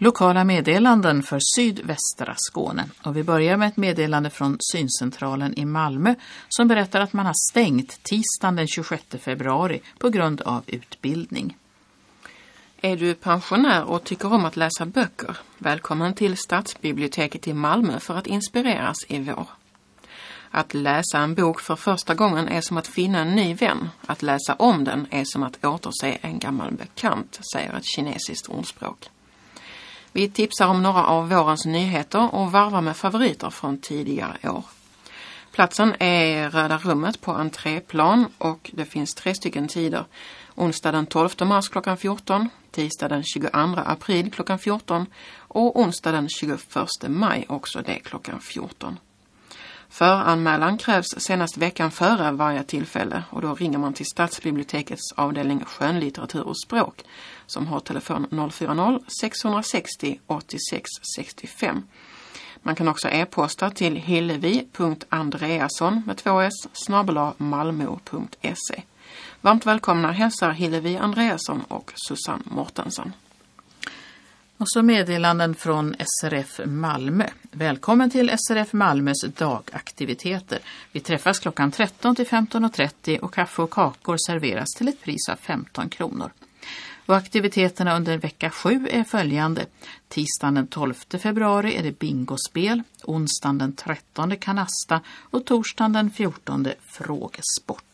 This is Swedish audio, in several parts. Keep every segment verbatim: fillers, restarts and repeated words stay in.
Lokala meddelanden för sydvästra Skåne. Och vi börjar med ett meddelande från syncentralen i Malmö som berättar att man har stängt tisdagen den tjugosjätte februari på grund av utbildning. Är du pensionär och tycker om att läsa böcker? Välkommen till Stadsbiblioteket i Malmö för att inspireras i vår. Att läsa en bok för första gången är som att finna en ny vän. Att läsa om den är som att återse en gammal bekant, säger ett kinesiskt ordspråk. Vi tipsar om några av vårens nyheter och varvar med favoriter från tidigare år. Platsen är Röda rummet på entréplan och det finns tre stycken tider. Onsdag den tolfte mars klockan fjorton, tisdag den tjugoandra april klockan fjorton och onsdag den tjugoförsta maj också det klockan fjorton. Föranmälan krävs senast veckan före varje tillfälle och då ringer man till Stadsbibliotekets avdelning skönlitteratur och språk som har telefon noll fyra noll sex sex noll åttiosex sextiofem. Man kan också e-posta till hillevi punkt andreasson med två s snabel-a malmo punkt se. Varmt välkomna hälsar Hillevi Andreasson och Susanne Mortensen. Och så meddelanden från S R F Malmö. Välkommen till S R F Malmös dagaktiviteter. Vi träffas klockan tretton till femton och trettio och kaffe och kakor serveras till ett pris av femton kronor. Och aktiviteterna under vecka sju är följande. Tisdagen den tolfte februari är det bingospel, onsdagen den trettonde kanasta och torsdagen den fjortonde frågesport.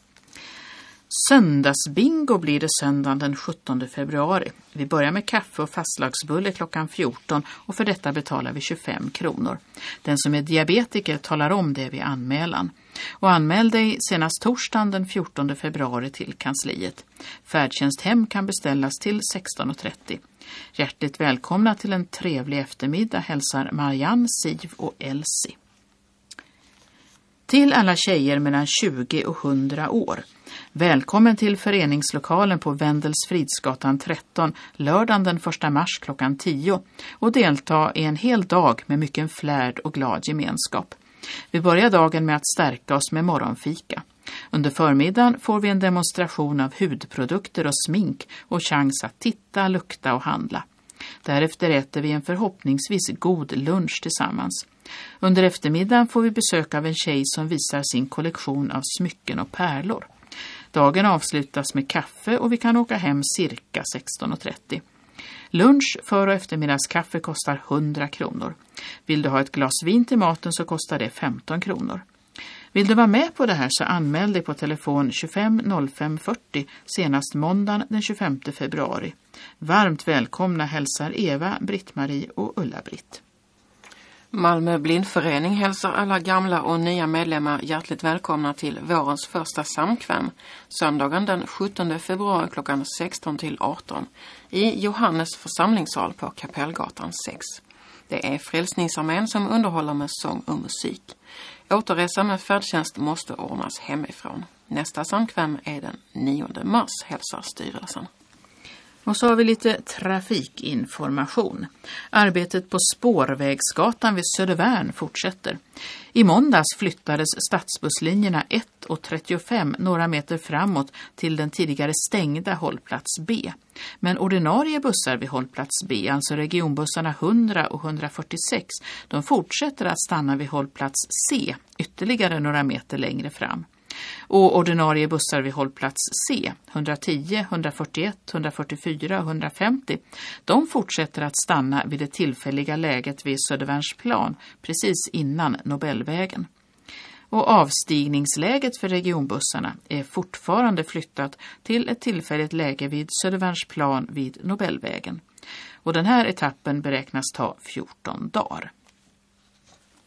Söndagsbingo blir det söndagen den sjuttonde februari. Vi börjar med kaffe och fastlagsbulle klockan fjorton och för detta betalar vi tjugofem kronor. Den som är diabetiker talar om det vid anmälan. Och anmäl dig senast torsdagen den fjortonde februari till kansliet. Färdtjänsthem kan beställas till sexton och trettio. Hjärtligt välkomna till en trevlig eftermiddag hälsar Marianne, Siv och Elsie. Till alla tjejer mellan tjugo och hundra år. Välkommen till föreningslokalen på Wendelsfridsgatan tretton lördagen den första mars klockan tio och delta i en hel dag med mycket flärd och glad gemenskap. Vi börjar dagen med att stärka oss med morgonfika. Under förmiddagen får vi en demonstration av hudprodukter och smink och chans att titta, lukta och handla. Därefter äter vi en förhoppningsvis god lunch tillsammans. Under eftermiddagen får vi besök av en tjej som visar sin kollektion av smycken och pärlor. Dagen avslutas med kaffe och vi kan åka hem cirka sexton och trettio. Lunch, för- och eftermiddagskaffe kostar hundra kronor. Vill du ha ett glas vin till maten så kostar det femton kronor. Vill du vara med på det här så anmäl dig på telefon tjugofem noll fem fyrtio senast måndagen den tjugofemte februari. Varmt välkomna hälsar Eva, Britt-Marie och Ulla-Britt. Malmö blindförening hälsar alla gamla och nya medlemmar hjärtligt välkomna till vårens första samkväm söndagen den sjuttonde februari klockan sexton till arton i Johannes församlingssal på Kapellgatan sex. Det är Frälsningsarmén som underhåller med sång och musik. Återresa med färdtjänst måste ordnas hemifrån. Nästa samkväm är den nionde mars hälsar styrelsen. Och så har vi lite trafikinformation. Arbetet på Spårvägsgatan vid Södervärn fortsätter. I måndags flyttades stadsbusslinjerna ett och trettiofem några meter framåt till den tidigare stängda hållplats B. Men ordinarie bussar vid hållplats B, alltså regionbussarna hundra och hundrafyrtiosex, de fortsätter att stanna vid hållplats C ytterligare några meter längre fram. Och ordinarie bussar vid hållplats C, hundratio, hundrafyrtioett, hundrafyrtiofyra och hundrafemtio, de fortsätter att stanna vid det tillfälliga läget vid Södervärnsplan precis innan Nobelvägen. Och avstigningsläget för regionbussarna är fortfarande flyttat till ett tillfälligt läge vid Södervärnsplan vid Nobelvägen. Och den här etappen beräknas ta fjorton dagar.